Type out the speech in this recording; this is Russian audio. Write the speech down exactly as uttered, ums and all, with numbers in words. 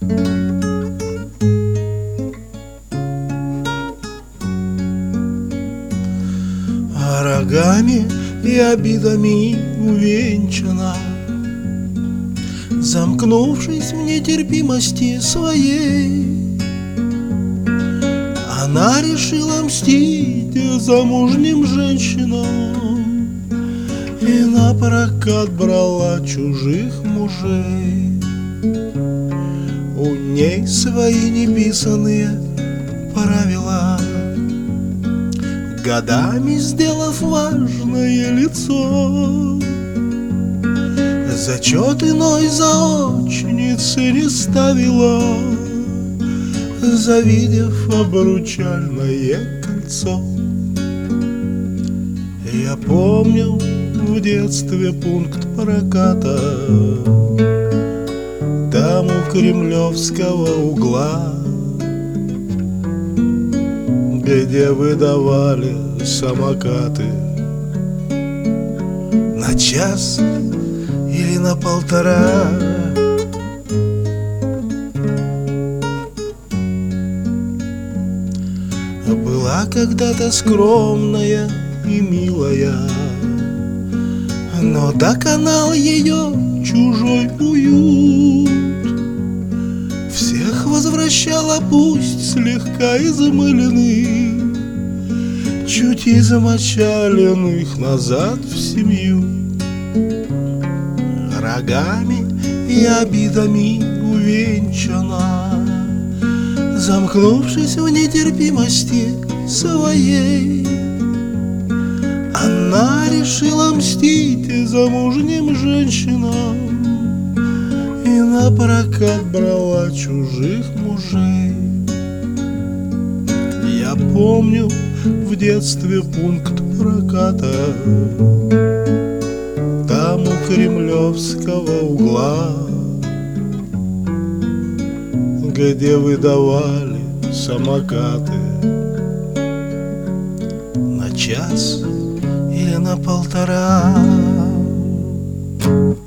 А рогами и обидами увенчана, замкнувшись в нетерпимости своей, она решила мстить замужним женщинам и напрокат брала чужих мужей. У ней свои неписанные правила, годами сделав важное лицо. Зачет иной заочницы не ставила, завидев обручальное кольцо. Я помню в детстве пункт проката там у Кремлевского угла, где выдавали самокаты на час или на полтора. Была когда-то скромная и милая, но доконал ее чужой уют. Всех возвращала, пусть слегка измыленных, чуть измочаленных назад в семью. Рогами и обидами увенчана, замкнувшись в нетерпимости своей, она решила мстить замужним женщинам и напрокат брала чужих мужей. Я помню в детстве пункт проката там у Кремлевского угла, где выдавали самокаты на час или на полтора.